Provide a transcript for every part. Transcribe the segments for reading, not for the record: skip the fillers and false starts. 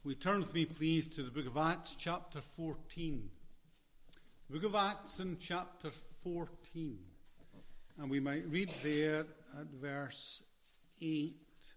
We turn with me, please, to the book of Acts, chapter 14. The book of Acts in chapter 14. And we might read there at verse 8.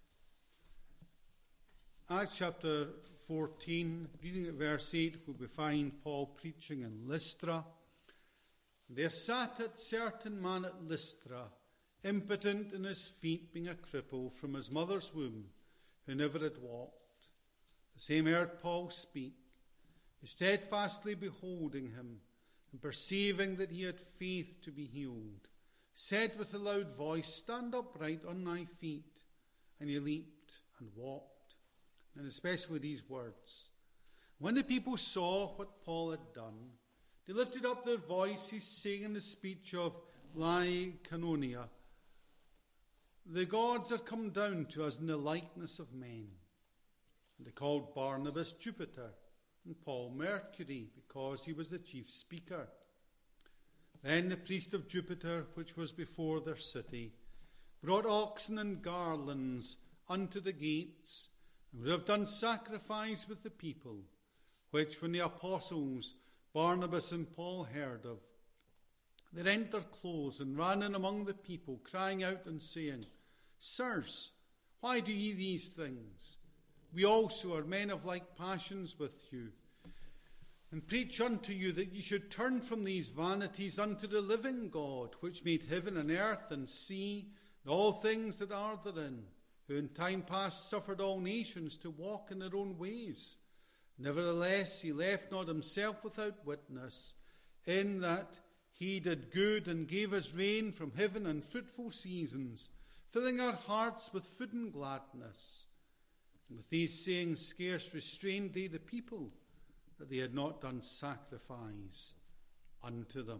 Acts chapter 14, reading at verse 8, where we find Paul preaching in Lystra. There sat a certain man at Lystra, impotent in his feet, being a cripple from his mother's womb, who never had walked. The same heard Paul speak, who steadfastly beholding him, and perceiving that he had faith to be healed, said with a loud voice, Stand upright on thy feet. And he leaped and walked. And especially these words. When the people saw what Paul had done, they lifted up their voices, saying in the speech of Lycaonia, The gods are come down to us in the likeness of men. And they called Barnabas Jupiter, and Paul Mercury, because he was the chief speaker. Then the priest of Jupiter, which was before their city, brought oxen and garlands unto the gates, and would have done sacrifice with the people, which when the apostles Barnabas and Paul heard of, they rent their clothes and ran in among the people, crying out and saying, Sirs, why do ye these things? We also are men of like passions with you, and preach unto you that ye should turn from these vanities unto the living God, which made heaven and earth and sea, and all things that are therein, who in time past suffered all nations to walk in their own ways. Nevertheless, he left not himself without witness, in that he did good and gave us rain from heaven and fruitful seasons, filling our hearts with food and gladness. And with these sayings scarce restrained they the people, that they had not done sacrifice unto them.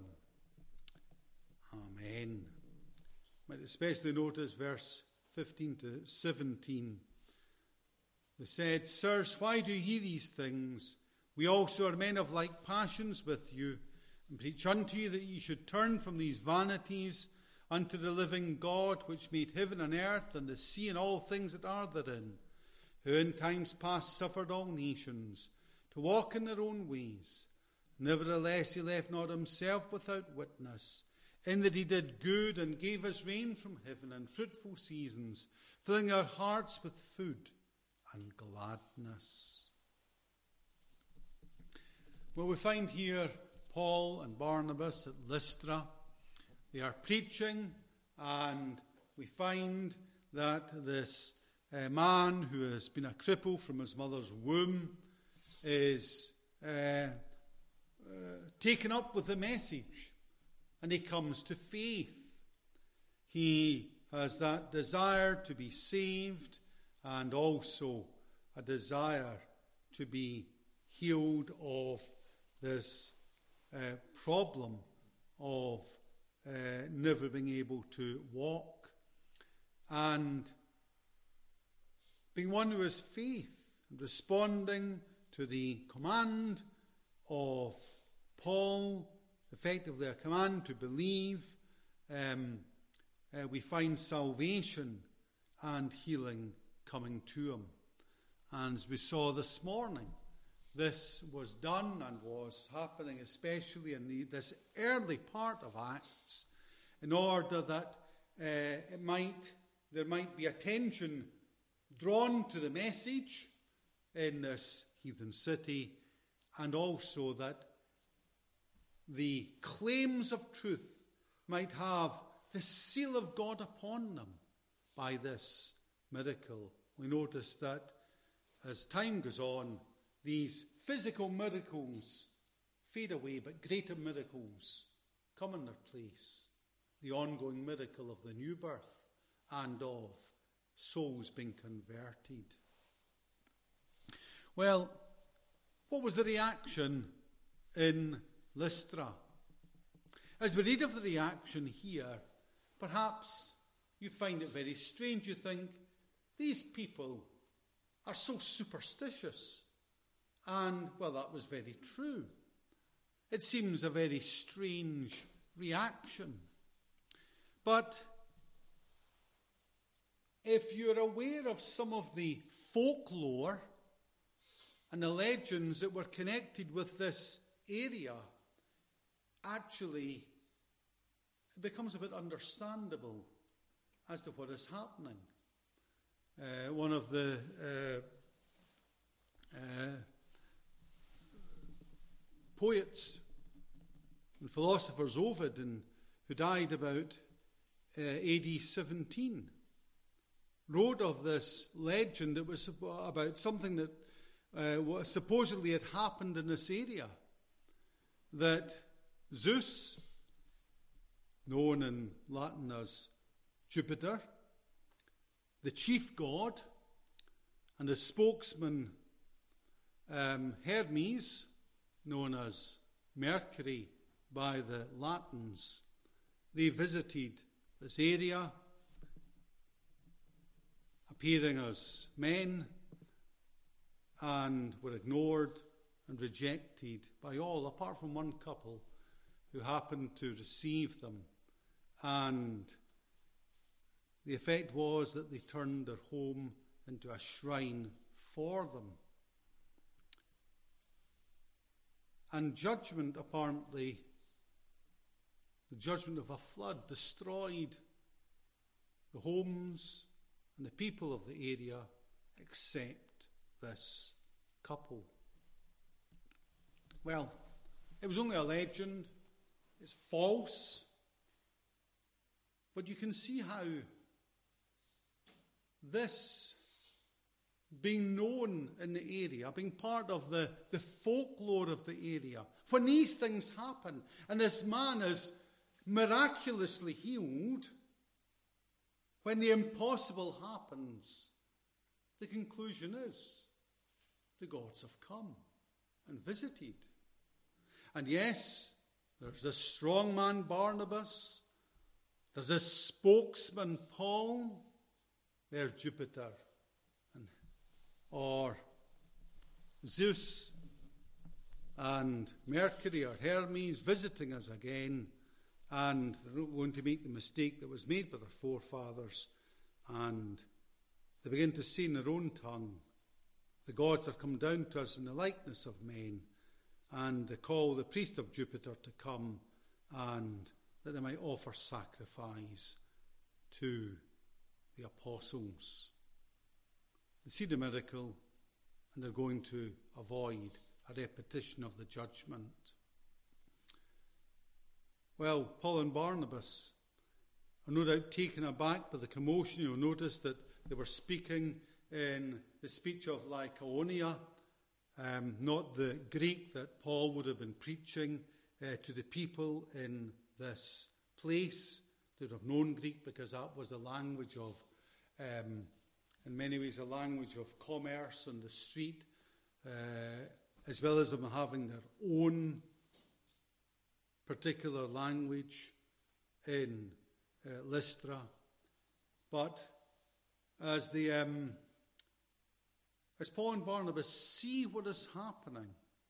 Amen. Might especially notice verse 15 to 17. They said, Sirs, why do ye these things? We also are men of like passions with you, and preach unto you that ye should turn from these vanities unto the living God, which made heaven and earth and the sea and all things that are therein, who in times past suffered all nations to walk in their own ways. Nevertheless, he left not himself without witness, in that he did good and gave us rain from heaven and fruitful seasons, filling our hearts with food and gladness. Well, we find here Paul and Barnabas at Lystra. They are preaching, and we find that this man who has been a cripple from his mother's womb is taken up with the message, and he comes to faith. He has that desire to be saved, and also a desire to be healed of this problem of never being able to walk, and being one who has faith and responding to the command of Paul, effectively a command to believe, we find salvation and healing coming to him. And as we saw this morning, this was done and was happening especially in this early part of Acts, in order that there might be attention drawn to the message in this heathen city, and also that the claims of truth might have the seal of God upon them by this miracle. We notice that as time goes on, these physical miracles fade away, but greater miracles come in their place. The ongoing miracle of the new birth and of souls being converted. Well, what was the reaction in Lystra? As we read of the reaction here, perhaps you find it very strange. You think, these people are so superstitious. And, well, that was very true. It seems a very strange reaction. But if you're aware of some of the folklore and the legends that were connected with this area, actually it becomes a bit understandable as to what is happening. One of the poets and philosophers, Ovid, who died about AD 17, wrote of this legend that was about something that supposedly had happened in this area. That Zeus, known in Latin as Jupiter, the chief god, and his spokesman Hermes, known as Mercury by the Latins, they visited this area, appearing as men, and were ignored and rejected by all, apart from one couple who happened to receive them. And the effect was that they turned their home into a shrine for them. And judgment, apparently, the judgment of a flood, destroyed the homes and the people of the area except this couple. Well, it was only a legend. It's false. But you can see how this, being known in the area, being part of the folklore of the area, when these things happen and this man is miraculously healed, when the impossible happens, the conclusion is the gods have come and visited. And yes, there's this strong man Barnabas, there's this spokesman Paul, there's Jupiter, or Zeus and Mercury or Hermes visiting us again, and they're not going to make the mistake that was made by their forefathers, and they begin to say in their own tongue, the gods are come down to us in the likeness of men, and they call the priest of Jupiter to come, and that they might offer sacrifice to the apostles. They see the miracle, and they're going to avoid a repetition of the judgment. Well, Paul and Barnabas are no doubt taken aback by the commotion. You'll notice that they were speaking in the speech of Lycaonia, not the Greek that Paul would have been preaching to the people in this place. They would have known Greek because that was the language of, in many ways, a language of commerce on the street, as well as them having their own particular language in Lystra. But as Paul and Barnabas see what is happening,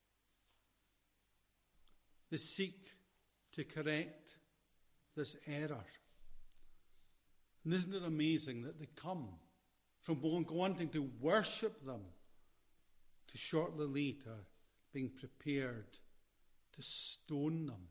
they seek to correct this error. And isn't it amazing that they come from wanting to worship them to shortly later being prepared to stone them?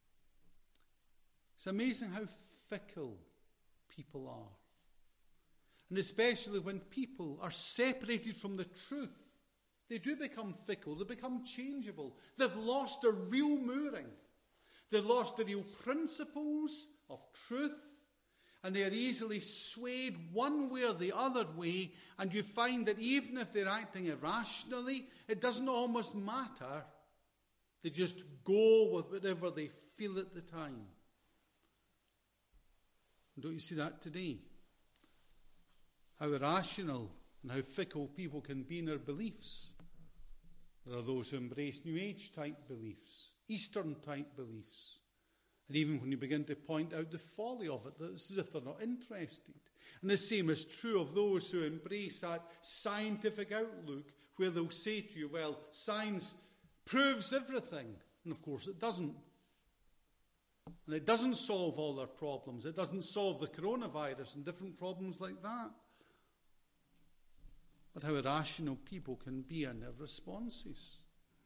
It's amazing how fickle people are. And especially when people are separated from the truth, they do become fickle, they become changeable. They've lost their real mooring. They've lost the real principles of truth, and they are easily swayed one way or the other way, and you find that even if they're acting irrationally, it doesn't almost matter. They just go with whatever they feel at the time. Don't you see that today? How irrational and how fickle people can be in their beliefs. There are those who embrace New Age type beliefs, Eastern type beliefs. And even when you begin to point out the folly of it, it's as if they're not interested. And the same is true of those who embrace that scientific outlook, where they'll say to you, well, science proves everything. And of course it doesn't. And it doesn't solve all their problems. It doesn't solve the coronavirus and different problems like that. but how irrational people can be in their responses.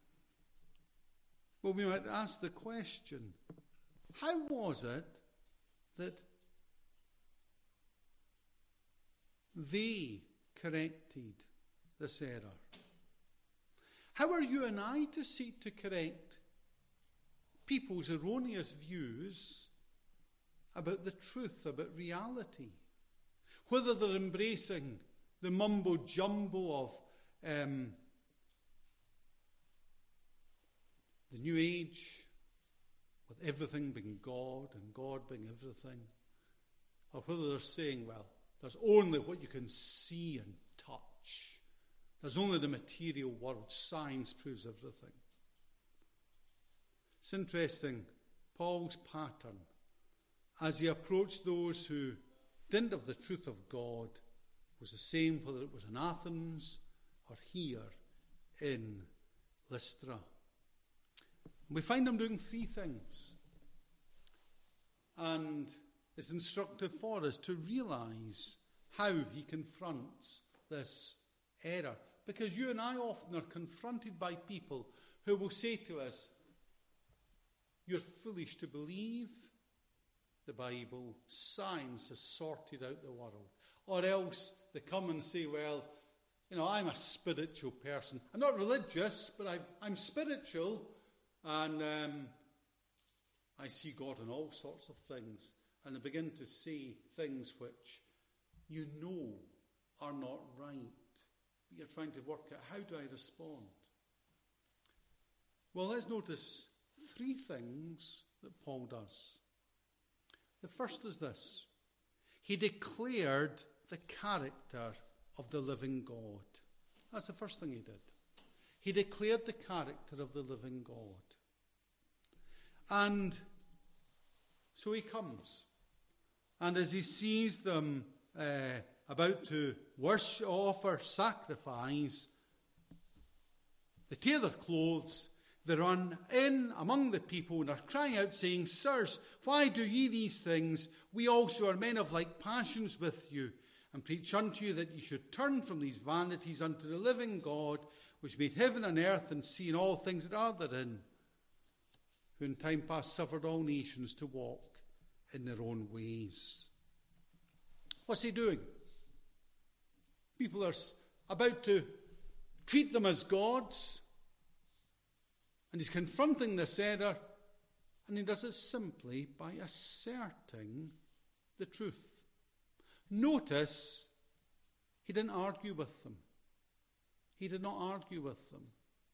Well, we might ask the question, how was it that they corrected this error? How are you and I to seek to correct people's erroneous views about the truth, about reality? Whether they're embracing the mumbo-jumbo of the New Age, with everything being God and God being everything, or whether they're saying, well, there's only what you can see and touch. There's only the material world. Science proves everything. It's interesting, Paul's pattern, as he approached those who didn't have the truth of God, was the same whether it was in Athens or here in Lystra. We find him doing three things. And it's instructive for us to realize how he confronts this error. Because you and I often are confronted by people who will say to us, you're foolish to believe the Bible. Science has sorted out the world. Or else they come and say, well, I'm a spiritual person. I'm not religious, but I'm spiritual. And I see God in all sorts of things. And they begin to say things which are not right. But you're trying to work out, how do I respond? Well, let's notice three things that Paul does. The first is this. He declared the character of the living God. That's the first thing he did. He declared the character of the living God. And so he comes. And as he sees them about to offer sacrifice, they tear their clothes, they run in among the people and are crying out, saying, Sirs, why do ye these things? We also are men of like passions with you, and preach unto you that ye should turn from these vanities unto the living God, which made heaven and earth and sea and all things that are therein, who in time past suffered all nations to walk in their own ways. What's he doing? People are about to treat them as gods, and he's confronting this error, and he does it simply by asserting the truth. Notice, he didn't argue with them. He did not argue with them.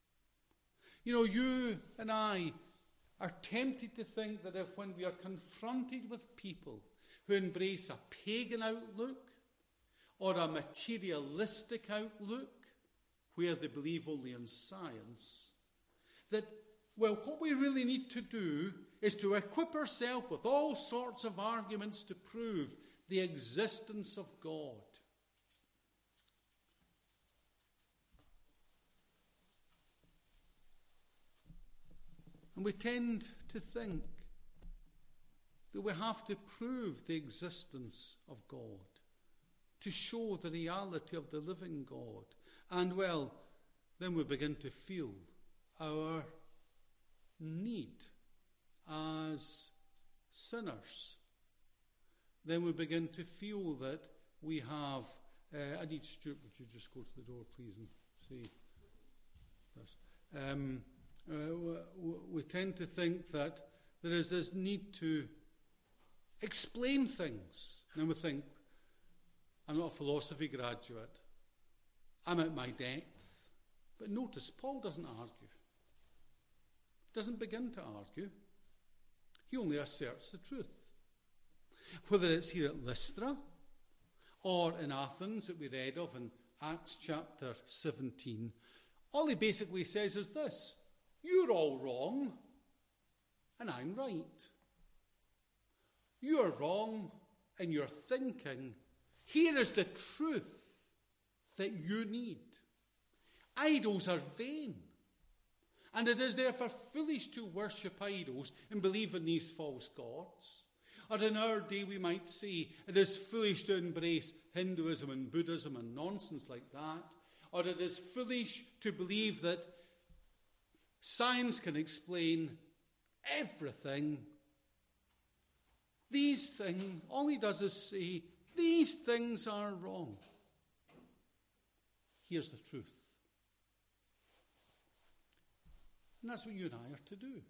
You and I are tempted to think that if when we are confronted with people who embrace a pagan outlook or a materialistic outlook where they believe only in science, that, what we really need to do is to equip ourselves with all sorts of arguments to prove the existence of God. And we tend to think that we have to prove the existence of God, to show the reality of the living God. And then we begin to feel our need as sinners. Then we begin to feel that we have... I need Stuart, would you just go to the door, please, and see this. We tend to think that there is this need to explain things. And we think, I'm not a philosophy graduate. I'm at my depth. But notice, Paul doesn't argue. Doesn't begin to argue. He only asserts the truth. Whether it's here at Lystra or in Athens that we read of in Acts chapter 17, all he basically says is this: you're all wrong and I'm right. You are wrong in your thinking. Here is the truth that you need. Idols are vain. And it is therefore foolish to worship idols and believe in these false gods. Or in our day we might say it is foolish to embrace Hinduism and Buddhism and nonsense like that, or it is foolish to believe that science can explain everything. These things, all he does is say, these things are wrong. Here's the truth. And that's what you and I are to do.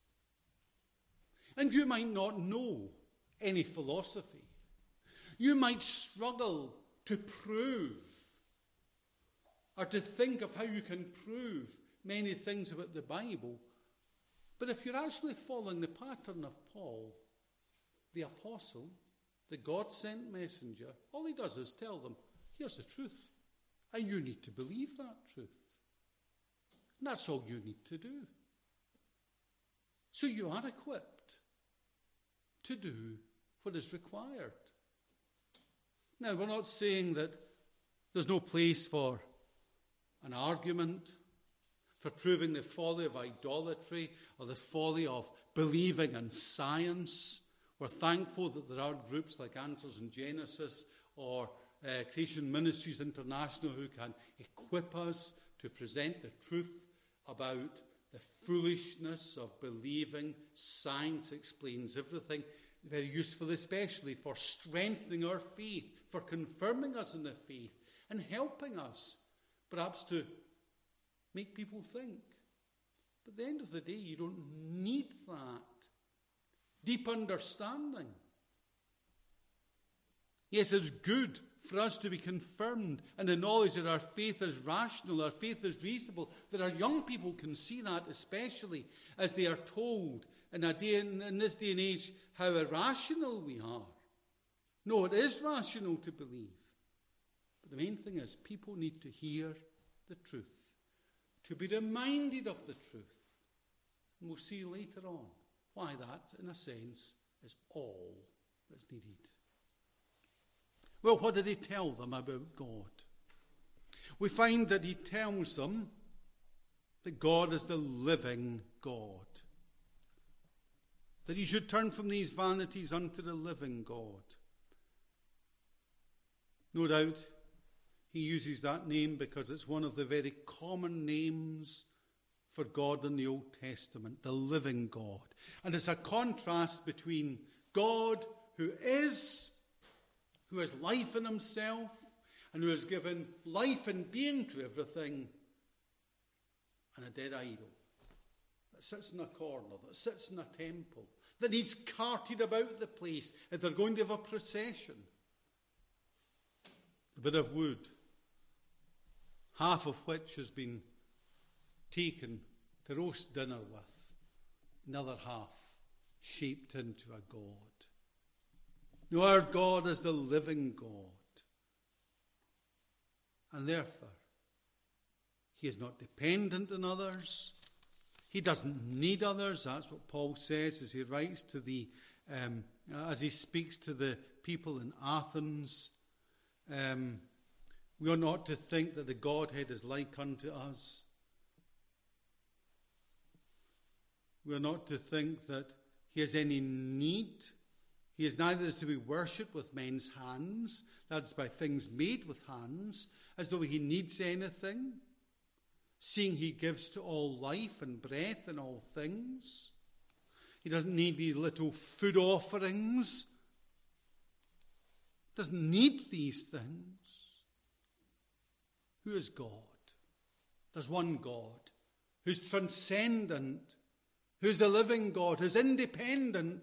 And you might not know any philosophy. You might struggle to prove or to think of how you can prove many things about the Bible. But if you're actually following the pattern of Paul, the apostle, the God-sent messenger, all he does is tell them, here's the truth. And you need to believe that truth. And that's all you need to do. So you are equipped to do what is required. Now, we're not saying that there's no place for an argument, for proving the folly of idolatry or the folly of believing in science. We're thankful that there are groups like Answers in Genesis or Creation Ministries International who can equip us to present the truth about the foolishness of believing science explains everything. Very useful, especially for strengthening our faith, for confirming us in the faith, and helping us, perhaps, to make people think. But at the end of the day, you don't need that deep understanding. Yes, it's good for us to be confirmed in the knowledge that our faith is rational, our faith is reasonable, that our young people can see that, especially as they are told in this day and age how irrational we are. No, it is rational to believe. But the main thing is people need to hear the truth, to be reminded of the truth. And we'll see later on why that, in a sense, is all that's needed. Well, what did he tell them about God? We find that he tells them that God is the living God. That he should turn from these vanities unto the living God. No doubt he uses that name because it's one of the very common names for God in the Old Testament, the living God. And it's a contrast between God who has life in himself and who has given life and being to everything, and a dead idol that sits in a corner, that sits in a temple, that needs carted about the place if they're going to have a procession. A bit of wood, half of which has been taken to roast dinner with, another half shaped into a god. No, our God is the living God. And therefore, he is not dependent on others. He doesn't need others. That's what Paul says as he writes to as he speaks to the people in Athens. We are not to think that the Godhead is like unto us. We are not to think that he has any need. He is neither to be worshipped with men's hands, that is by things made with hands, as though he needs anything, seeing he gives to all life and breath and all things. He doesn't need these little food offerings. Doesn't need these things. Who is God? There's one God who's transcendent, who's the living God, who's independent,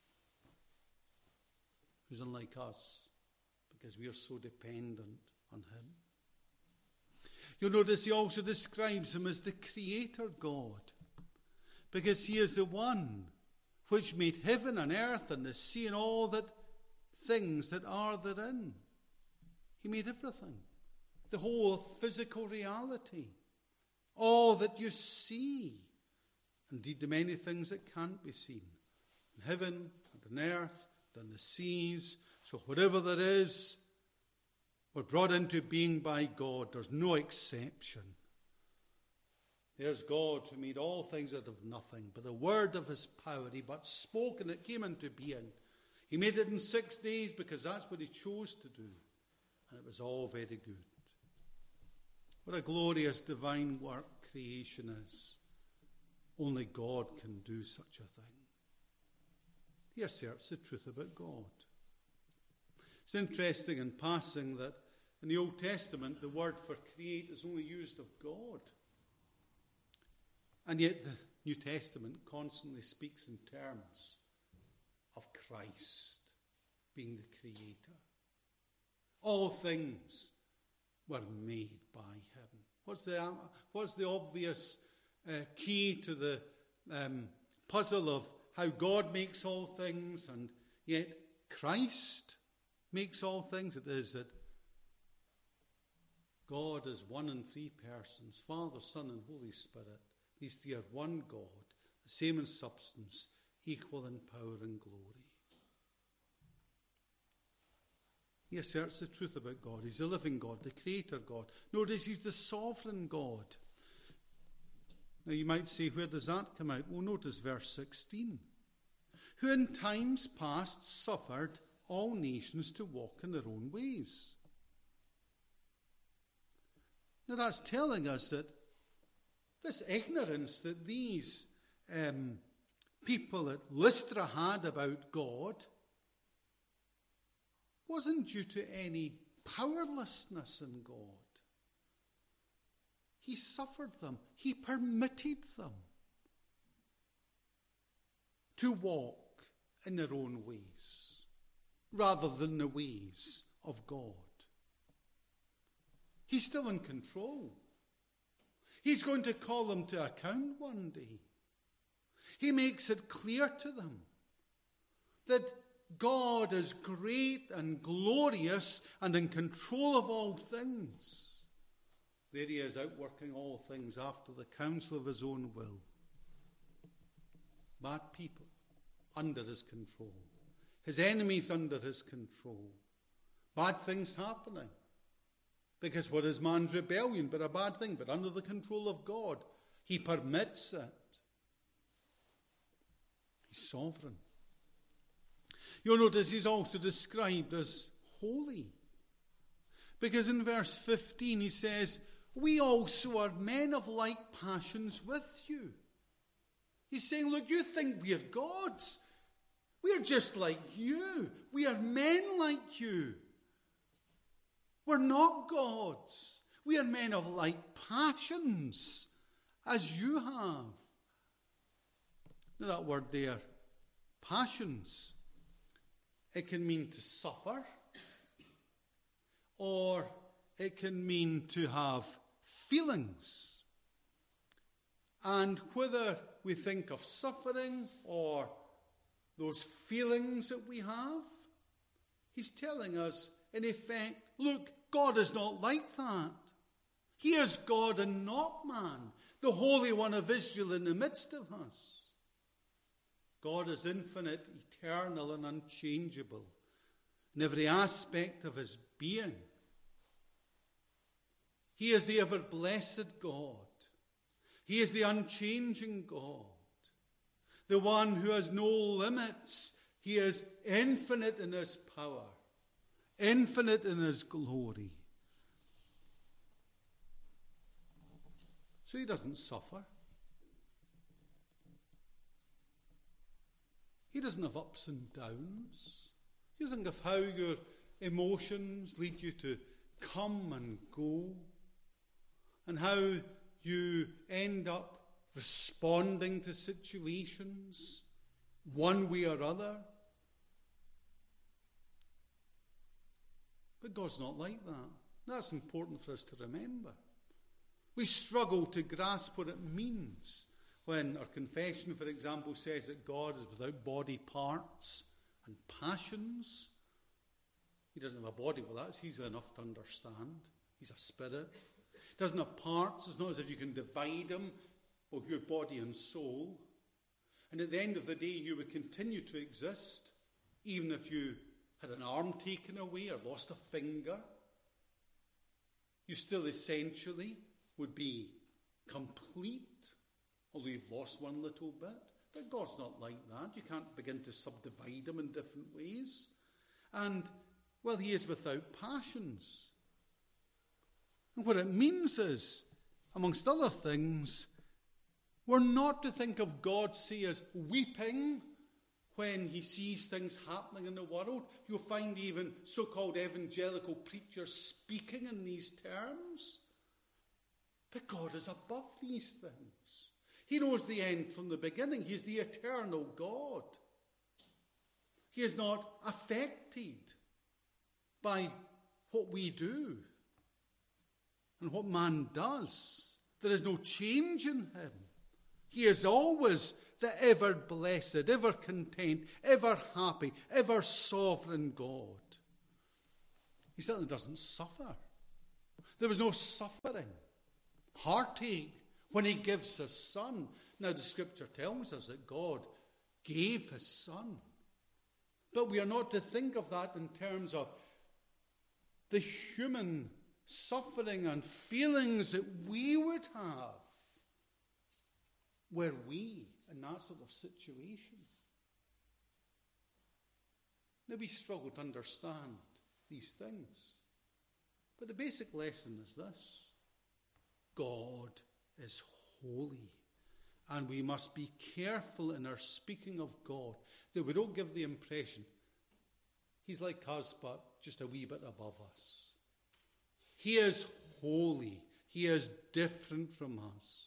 who's unlike us because we are so dependent on him. You'll notice he also describes him as the Creator God, because he is the one which made heaven and earth and the sea and all that things that are therein. He made everything, the whole of physical reality, all that you see, indeed the many things that can't be seen, in heaven and on earth and the seas. So whatever there is, were brought into being by God. There's no exception. There's God who made all things out of nothing, by the word of his power. He but spoke and it came into being. He made it in 6 days because that's what he chose to do. And it was all very good. What a glorious divine work creation is. Only God can do such a thing. He asserts the truth about God. It's interesting in passing that in the Old Testament, the word for create is only used of God. And yet the New Testament constantly speaks in terms of Christ being the creator. All things were made by him. What's the obvious key to the puzzle of how God makes all things and yet Christ makes all things? It is that God is one in three persons, Father, Son, and Holy Spirit. These three are one God, the same in substance, equal in power and glory. He asserts the truth about God. He's the living God, the creator God. Notice he's the sovereign God. Now you might say, where does that come out? Well, notice verse 16. Who in times past suffered all nations to walk in their own ways. Now that's telling us that this ignorance that these people at Lystra had about God wasn't due to any powerlessness in God. He suffered them. He permitted them to walk in their own ways rather than the ways of God. He's still in control. He's going to call them to account one day. He makes it clear to them that God is great and glorious and in control of all things. There he is, outworking all things after the counsel of his own will. Bad people under his control. His enemies under his control. Bad things happening. Because what is man's rebellion but a bad thing, but under the control of God. He permits it. He's sovereign. You'll notice he's also described as holy. Because in verse 15 he says, we also are men of like passions with you. He's saying, look, you think we're gods. We're just like you. We are men like you. We're not gods. We are men of like passions as you have. Now that word there, passions, it can mean to suffer, or it can mean to have feelings. And whether we think of suffering or those feelings that we have, he's telling us, in effect, look, God is not like that. He is God and not man, the Holy One of Israel in the midst of us. God is infinite, eternal, and unchangeable in every aspect of his being. He is the ever-blessed God. He is the unchanging God, the one who has no limits. He is infinite in his power, infinite in his glory. So he doesn't suffer. He doesn't have ups and downs. You think of how your emotions lead you to come and go, and how you end up responding to situations one way or other. But God's not like that. That's important for us to remember. We struggle to grasp what it means when our confession, for example, says that God is without body parts and passions. He doesn't have a body. Well, that's easy enough to understand. He's a spirit. He doesn't have parts. It's not as if you can divide him, or your body and soul. And at the end of the day, you would continue to exist, even if you had an arm taken away or lost a finger. You still essentially would be complete, although you've lost one little bit. But God's not like that. You can't begin to subdivide him in different ways. And, well, he is without passions. And what it means is, amongst other things, we're not to think of God, say, as weeping when he sees things happening in the world. You'll find even so-called evangelical preachers speaking in these terms. But God is above these things. He knows the end from the beginning. He is the eternal God. He is not affected by what we do and what man does. There is no change in him. He is always the ever blessed, ever content, ever happy, ever sovereign God. He certainly doesn't suffer. There was no suffering, heartache when he gives his son. Now the scripture tells us that God gave his son. But we are not to think of that in terms of the human suffering and feelings that we would have were we in that sort of situation. Now we struggle to understand these things. But the basic lesson is this: God is holy. And we must be careful in our speaking of God that we don't give the impression he's like us but just a wee bit above us. He is holy. He is different from us.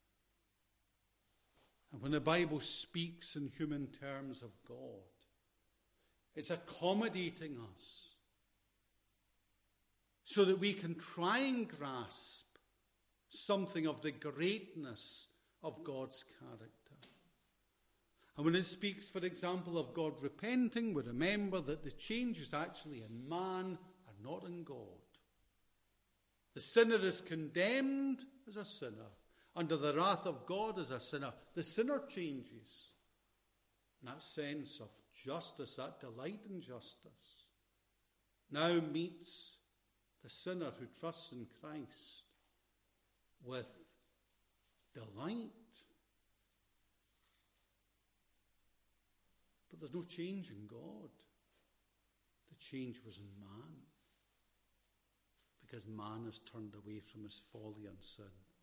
And when the Bible speaks in human terms of God, it's accommodating us so that we can try and grasp something of the greatness of God's character. And when it speaks, for example, of God repenting, we remember that the change is actually in man and not in God. The sinner is condemned as a sinner, under the wrath of God as a sinner. The sinner changes. And that sense of justice, that delight in justice, now meets the sinner who trusts in Christ with delight. But there's no change in God. The change was in man, because man has turned away from his folly and sin.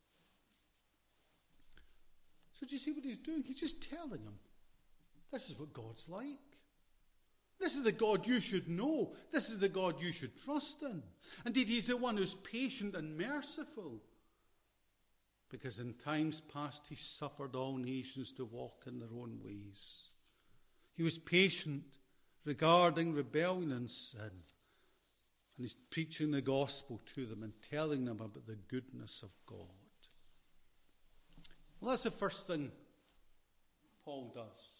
So do you see what he's doing? He's just telling him, this is what God's like. This is the God you should know. This is the God you should trust in. Indeed, he's the one who's patient and merciful, because in times past he suffered all nations to walk in their own ways. He was patient regarding rebellion and sin. And he's preaching the gospel to them and telling them about the goodness of God. Well, that's the first thing Paul does.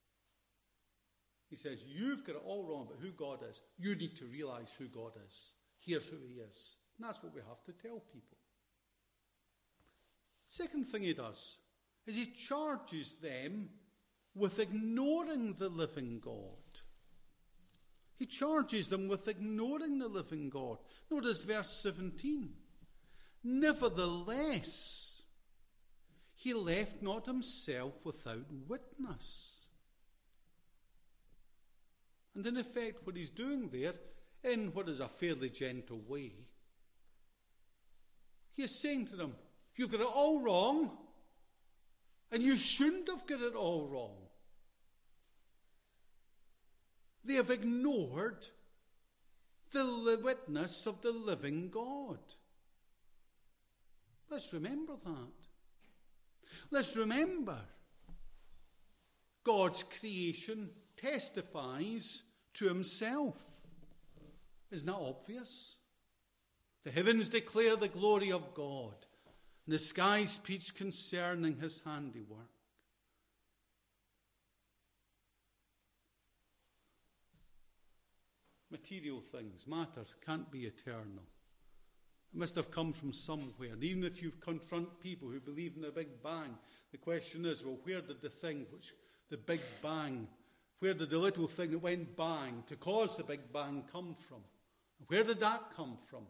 He says, you've got it all wrong about who God is. You need to realize who God is. Here's who he is. And that's what we have to tell people. Second thing he does is he charges them with ignoring the living God. He charges them with ignoring the living God. Notice verse 17. Nevertheless, he left not himself without witness. And in effect, what he's doing there, in what is a fairly gentle way, he is saying to them, you've got it all wrong, and you shouldn't have got it all wrong. They have ignored the witness of the living God. Let's remember that. Let's remember God's creation testifies to himself. Isn't that obvious? The heavens declare the glory of God, and the skies speak concerning his handiwork. Material things, matter, can't be eternal. It must have come from somewhere. And even if you confront people who believe in the Big Bang, the question is, well, where did the Big Bang, where did the little thing that went bang to cause the Big Bang come from? Where did that come from?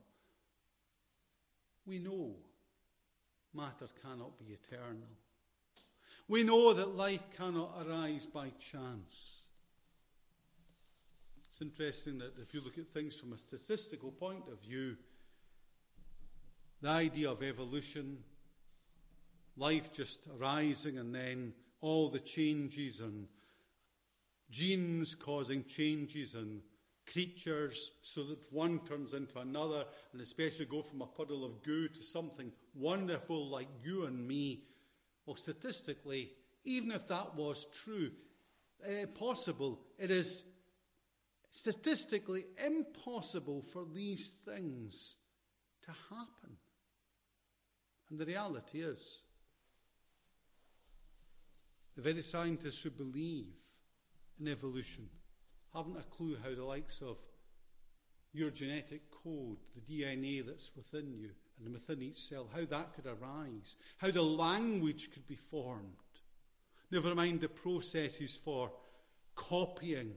We know matter cannot be eternal. We know that life cannot arise by chance. It's interesting that if you look at things from a statistical point of view, The idea of evolution, life just arising and then all the changes and genes causing changes and creatures so that one turns into another, and especially go from a puddle of goo to something wonderful like you and me. Well, statistically, even if that was true, possible, it is statistically impossible for these things to happen. And the reality is, the very scientists who believe in evolution haven't a clue how the likes of your genetic code, the DNA that's within you and within each cell, how that could arise, how the language could be formed. Never mind the processes for copying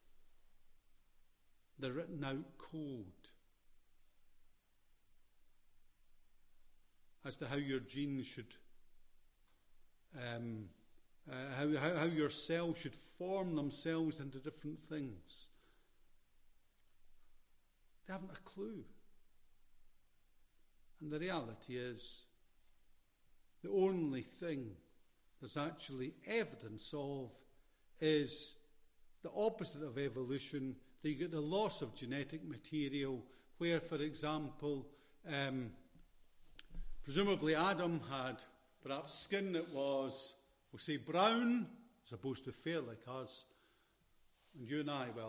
the written out code as to how your genes should, how your cells should form themselves into different things. They haven't a clue. And the reality is, the only thing there's actually evidence of is the opposite of evolution, that you get the loss of genetic material, where, for example, presumably Adam had perhaps skin that was, we'll say, brown, as opposed to fair like us. And you and I, well,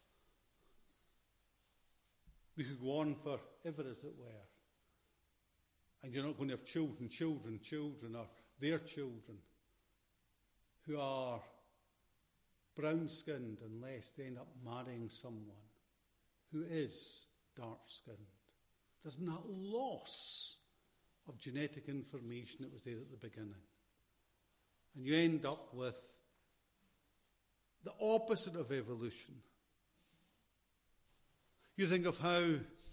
we could go on forever, as it were. And you're not going to have children, or their children, who are brown-skinned unless they end up marrying someone who is dark-skinned. There's been that loss of genetic information that was there at the beginning. And you end up with the opposite of evolution. You think of how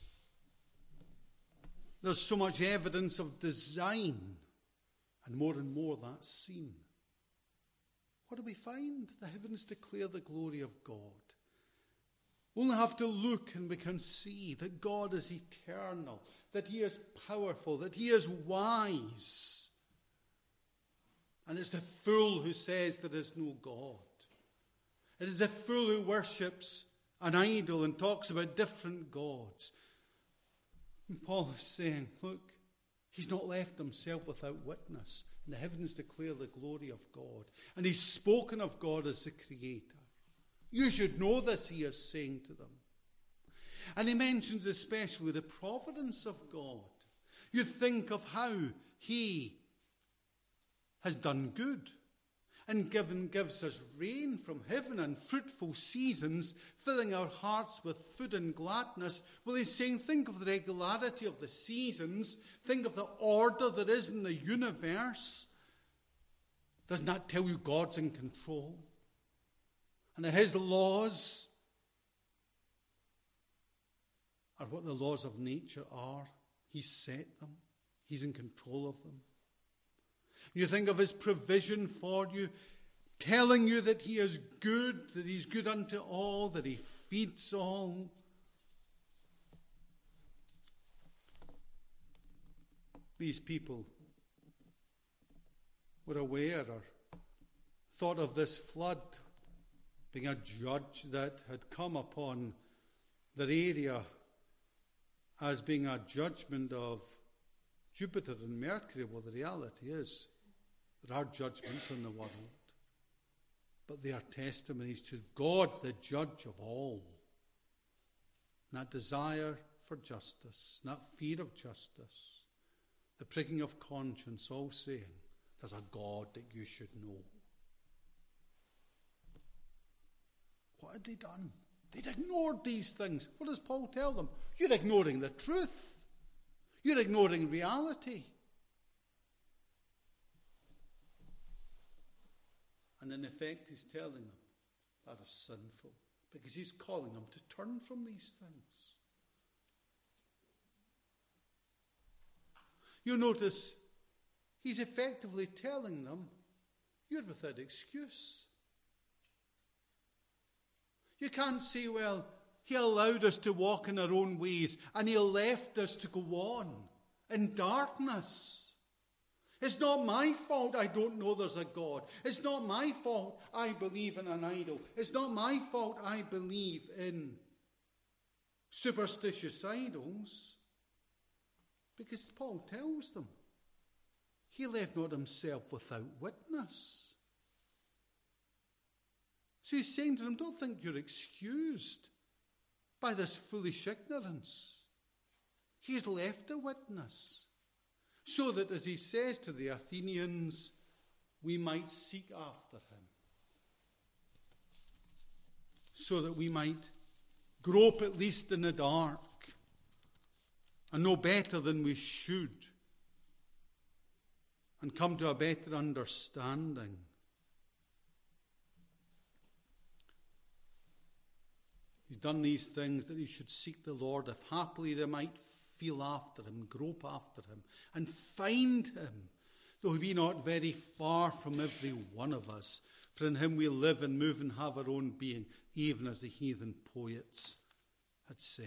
there's so much evidence of design, and more that's seen. What do we find? The heavens declare the glory of God. We only have to look and we can see that God is eternal, that he is powerful, that he is wise. And it's the fool who says there is no God. It is the fool who worships an idol and talks about different gods. And Paul is saying, look, he's not left himself without witness. And the heavens declare the glory of God. And he's spoken of God as the creator. You should know this, he is saying to them. And he mentions especially the providence of God. You think of how he has done good and gives us rain from heaven and fruitful seasons, filling our hearts with food and gladness. Well, he's saying, think of the regularity of the seasons. Think of the order that is in the universe. Doesn't that tell you God's in control? And that his laws are what the laws of nature are. He's set them. He's in control of them. You think of his provision for you, telling you that he is good, that he's good unto all, that he feeds all. These people were aware or thought of this flood being a judge that had come upon their area as being a judgment of Jupiter and Mercury. Well, the reality is there are judgments in the world, but they are testimonies to God, the judge of all. And that desire for justice, and that fear of justice, the pricking of conscience, all saying, there's a God that you should know. What had they done? They'd ignored these things. What does Paul tell them? You're ignoring the truth. You're ignoring reality. And in effect, he's telling them that is sinful, because he's calling them to turn from these things. You'll notice he's effectively telling them, you're without excuse. You can't say, well, he allowed us to walk in our own ways and he left us to go on in darkness. It's not my fault I don't know there's a God. It's not my fault I believe in an idol. It's not my fault I believe in superstitious idols. Because Paul tells them, he left not himself without witness. So he's saying to them, don't think you're excused by this foolish ignorance. He's left a witness, so that, as he says to the Athenians, we might seek after him. So that we might grope at least in the dark and know better than we should and come to a better understanding. He's done these things that he should seek the Lord, if haply they might feel after him, grope after him, and find him, though he be not very far from every one of us. For in him we live and move and have our own being, even as the heathen poets had said.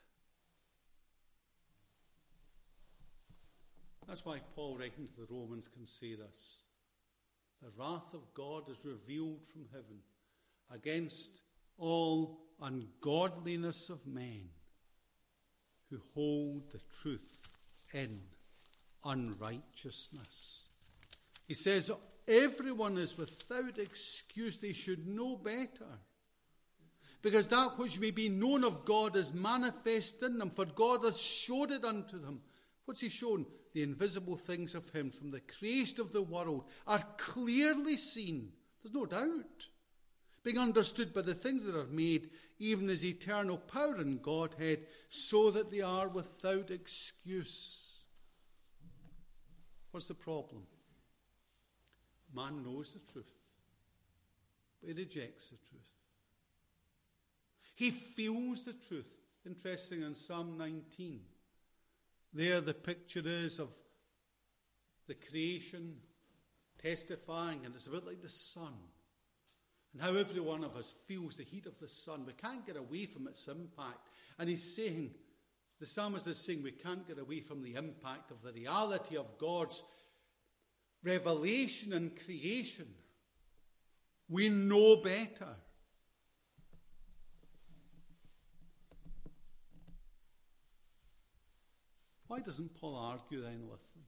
That's why Paul, writing to the Romans, can say this. The wrath of God is revealed from heaven against all ungodliness of men who hold the truth in unrighteousness. He says, everyone is without excuse. They should know better. Because that which may be known of God is manifest in them, for God hath showed it unto them. What's he shown? The invisible things of him from the creation of the world are clearly seen. There's no doubt. Being understood by the things that are made, even as eternal power in Godhead, so that they are without excuse. What's the problem? Man knows the truth, but he rejects the truth. He feels the truth. Interesting, in Psalm 19, there the picture is of the creation testifying, and it's a bit like the sun. And how every one of us feels the heat of the sun. We can't get away from its impact. And he's saying, the psalmist is saying, we can't get away from the impact of the reality of God's revelation and creation. We know better. Why doesn't Paul argue then with them?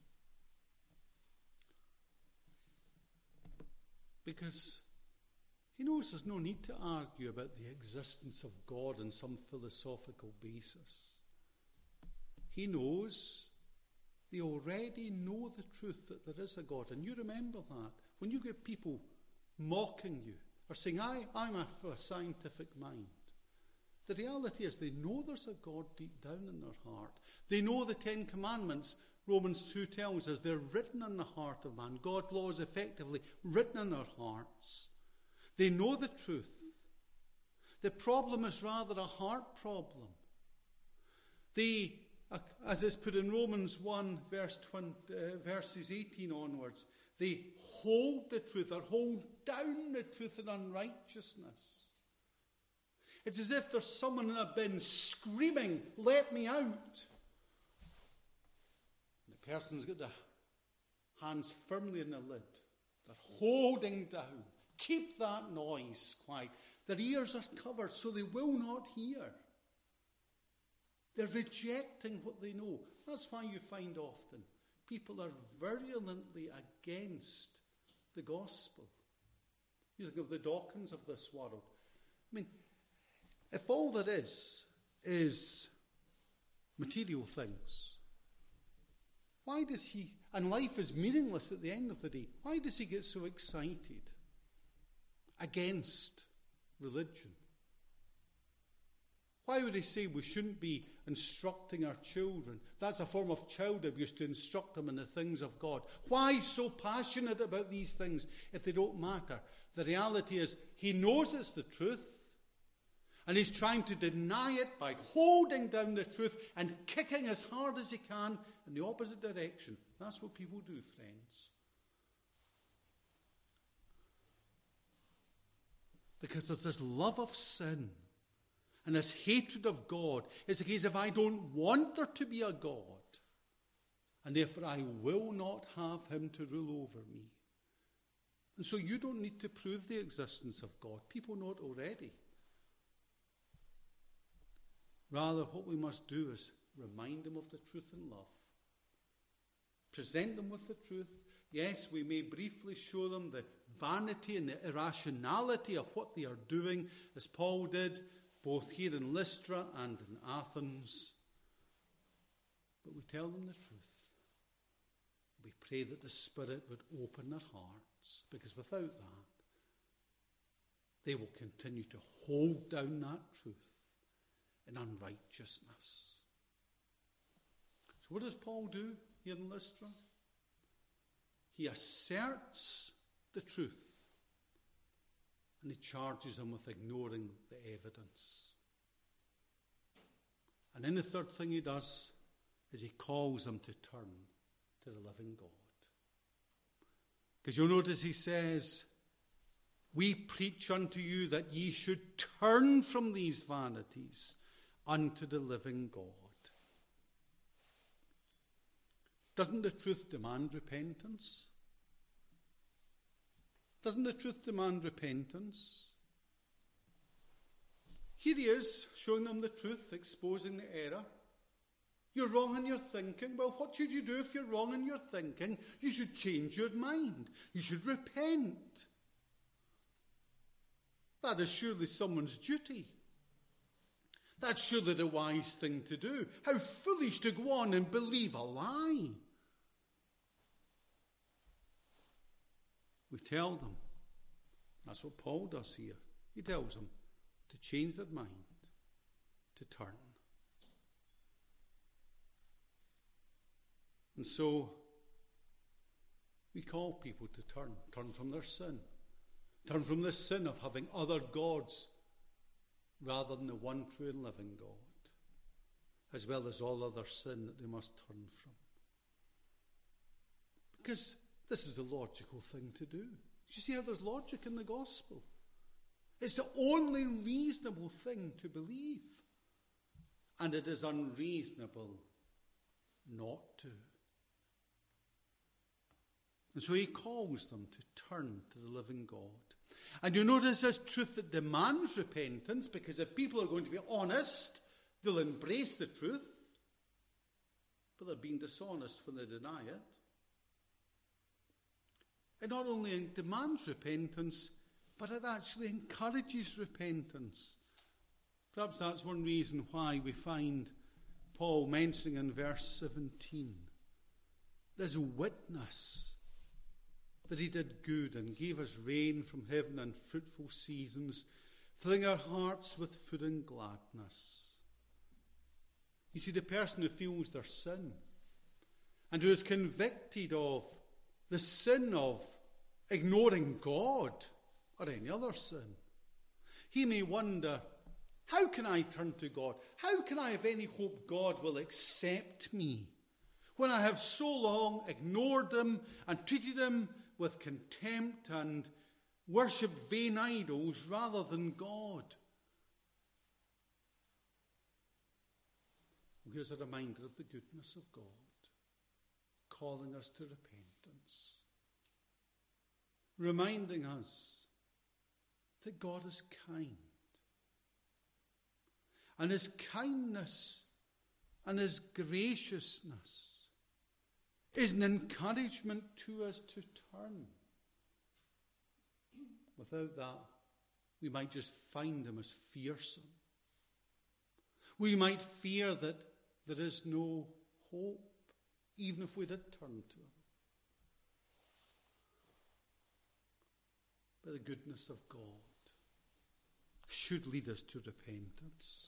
Because he knows there's no need to argue about the existence of God on some philosophical basis. He knows, they already know the truth that there is a God. And you remember that. When you get people mocking you or saying, I'm a scientific mind, the reality is they know there's a God deep down in their heart. They know the Ten Commandments, Romans 2 tells us, they're written in the heart of man. God's law is effectively written in our hearts. They know the truth. The problem is rather a heart problem. They, as is put in Romans 1, verses 18 onwards, they hold the truth or hold down the truth in unrighteousness. It's as if there's someone in a bin screaming, let me out. And the person's got the hands firmly in the lid. They're holding down. Keep that noise quiet. Their ears are covered so they will not hear. They're rejecting what they know. That's why you find often people are virulently against the gospel. You think of the Dawkins of this world. I mean, if all there is material things, why does he, and life is meaningless at the end of the day, why does he get so excited against religion? Why would he say we shouldn't be instructing our children? That's a form of child abuse, to instruct them in the things of God. Why so passionate about these things if they don't matter? The reality is he knows it's the truth, and he's trying to deny it by holding down the truth and kicking as hard as he can in the opposite direction. That's what people do, friends. Because there's this love of sin and this hatred of God. It's a case of, I don't want there to be a God. and therefore I will not have him to rule over me. And so you don't need to prove the existence of God. People know it already. Rather, what we must do is remind them of the truth in love. Present them with the truth. Yes, we may briefly show them the vanity and the irrationality of what they are doing, as Paul did, both here in Lystra and in Athens. But we tell them the truth. We pray that the Spirit would open their hearts, because without that, they will continue to hold down that truth in unrighteousness. So what does Paul do here in Lystra? He asserts the truth, and he charges them with ignoring the evidence. And then the third thing he does is he calls them to turn to the living God. Because you'll notice he says, we preach unto you that ye should turn from these vanities unto the living God. Doesn't the truth demand repentance? Doesn't the truth demand repentance? Here he is, showing them the truth, exposing the error. You're wrong in your thinking. Well, what should you do if you're wrong in your thinking? You should change your mind. You should repent. That is surely someone's duty. That's surely the wise thing to do. How foolish to go on and believe a lie. We tell them. That's what Paul does here. He tells them to change their mind, to turn. And so we call people to turn from their sin. Turn from the sin of having other gods rather than the one true and living God, as well as all other sin that they must turn from. Because this is the logical thing to do. You see how there's logic in the gospel? It's the only reasonable thing to believe. And it is unreasonable not to. And so he calls them to turn to the living God. And you notice this truth that demands repentance, because if people are going to be honest, they'll embrace the truth. But they're being dishonest when they deny it. It not only demands repentance, but it actually encourages repentance. Perhaps that's one reason why we find Paul mentioning in verse 17 this witness that he did good and gave us rain from heaven and fruitful seasons, filling our hearts with food and gladness. You see, the person who feels their sin and who is convicted of the sin of ignoring God or any other sin, he may wonder, how can I turn to God? How can I have any hope God will accept me when I have so long ignored him and treated him with contempt and worshipped vain idols rather than God? Well, here's a reminder of the goodness of God, calling us to repentance, reminding us that God is kind. And his kindness and his graciousness is an encouragement to us to turn. Without that, we might just find him as fearsome. We might fear that there is no hope, even if we did turn to him. But the goodness of God should lead us to repentance.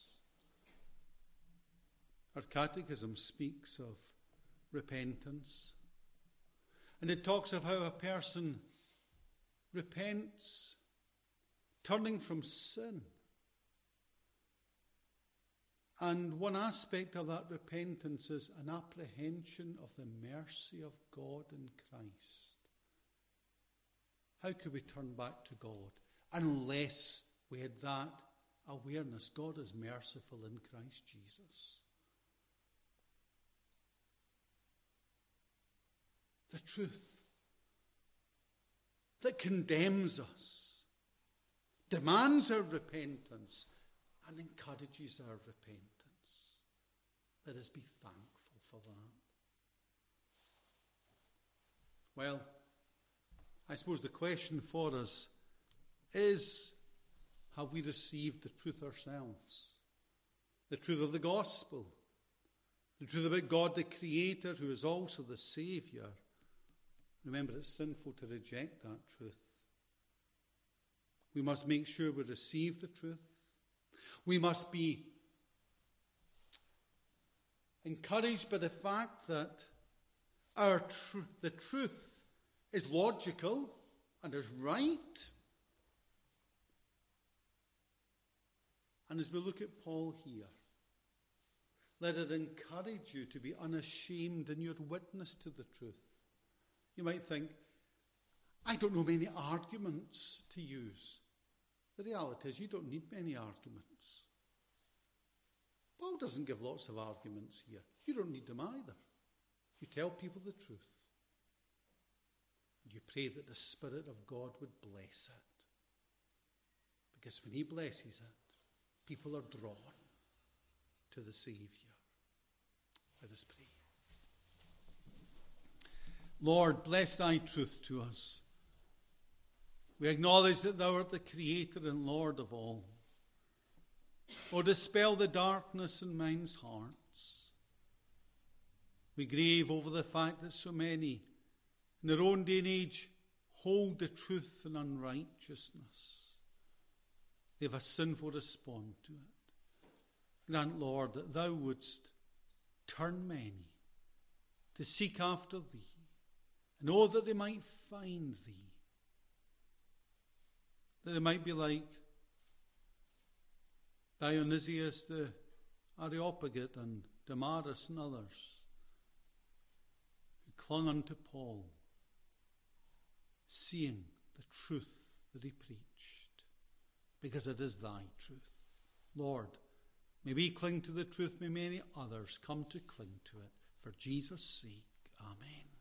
Our catechism speaks of repentance, and it talks of how a person repents, turning from sin. And one aspect of that repentance is an apprehension of the mercy of God in Christ. How could we turn back to God unless we had that awareness? God is merciful in Christ Jesus. the truth that condemns us, demands our repentance, and encourages our repentance. Let us be thankful for that. Well, I suppose the question for us is, have we received the truth ourselves? The truth of the gospel. The truth about God the Creator, who is also the Saviour. Remember, it's sinful to reject that truth. We must make sure we receive the truth. We must be encouraged by the fact that the truth is logical and is right. And as we look at Paul here, let it encourage you to be unashamed in your witness to the truth. You might think, I don't know many arguments to use. The reality is you don't need many arguments. Paul doesn't give lots of arguments here. You don't need them either. You tell people the truth. You pray that the Spirit of God would bless it. Because when he blesses it, people are drawn to the Saviour. Let us pray. Lord, bless thy truth to us. We acknowledge that thou art the Creator and Lord of all. O dispel the darkness in men's hearts. We grieve over the fact that so many in their own day and age hold the truth in unrighteousness. They have a sinful response to it. Grant, Lord, that thou wouldst turn many to seek after thee, and oh, that they might find thee, that they might be like Dionysius the Areopagite and Damaris and others who clung unto Paul, seeing the truth that he preached, because it is thy truth. Lord, may we cling to the truth, may many others come to cling to it. For Jesus' sake, amen.